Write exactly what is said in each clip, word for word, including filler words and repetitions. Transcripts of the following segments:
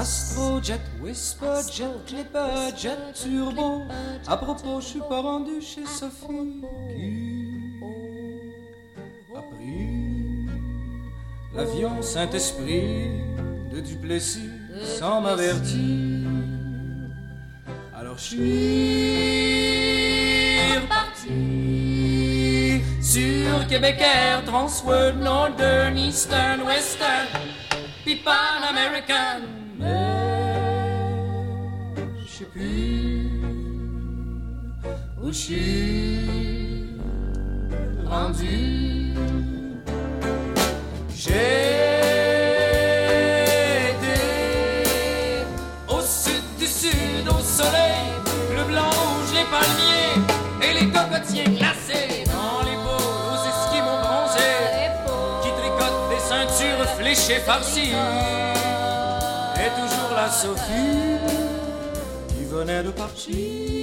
Astrojet, Whisperjet, Clipperjet, Turbo. À propos, je suis pas rendu chez Sophie qui a pris l'avion Saint-Esprit de Duplessis sans m'avertir. Alors je suis reparti sur Québec Air, Transworld, Northern, Eastern, Western, puis Pan American. Mais je sais plus où je suis rendu. J'ai été au sud du sud, au soleil, le blanc, rouge, les palmiers et les cocotiers glacés dans les peaux aux esquimaux bronzés qui tricotent des ceintures fléchées farcies. Et toujours la Sophie qui venait de partir,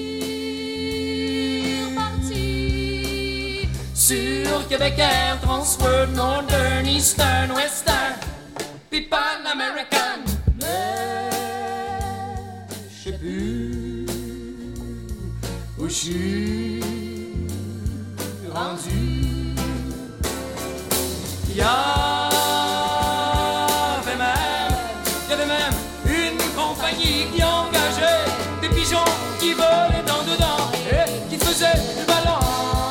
partir sur Québec Air, Transworld, Northern, Eastern, Western, puis Pan American. Mais je sais plus où je suis rendu. Y a qui engageait des pigeons qui volaient dans dedans et qui faisaient du ballon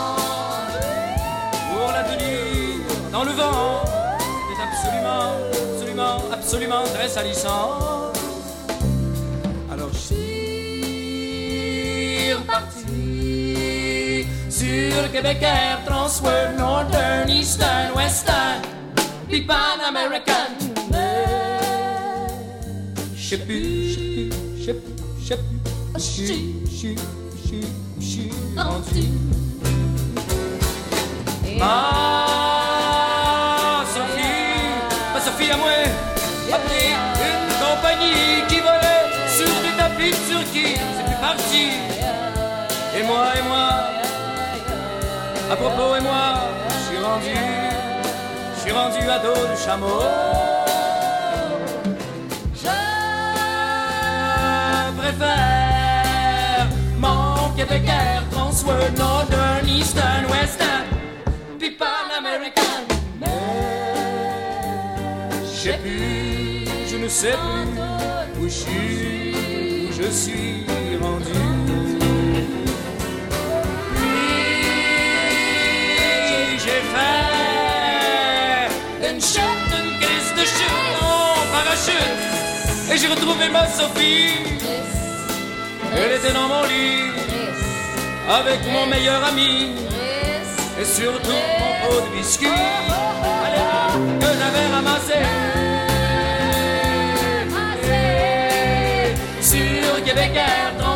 pour la tenir dans le vent. C'était absolument, absolument, absolument très salissant. Alors je suis reparti sur Québec Air, Transworld, Northern, Eastern, Western, puis Pan American. Je sais plus, je sais plus, je sais plus, je sais plus, je suis, je suis, je suis rendu. Ma Sophie, ma Sophie à moi, a pris une compagnie qui volait sur des tapis de Turquie. C'est plus parti. Et moi, et moi, à propos, et moi, je suis rendu, je suis rendu à dos de chameau. Je préfère mon Québec Air, Transworld, Northern, Eastern, Western, puis Pan American. Mais je sais plus, je ne sais plus où je suis, où je suis rendu. Puis j'ai fait une chute, une crise de chute en parachute, et j'ai retrouvé ma Sophie. Elle était dans mon lit avec mon meilleur ami et surtout mon pot de biscuits que j'avais ramassé sur Québec Air.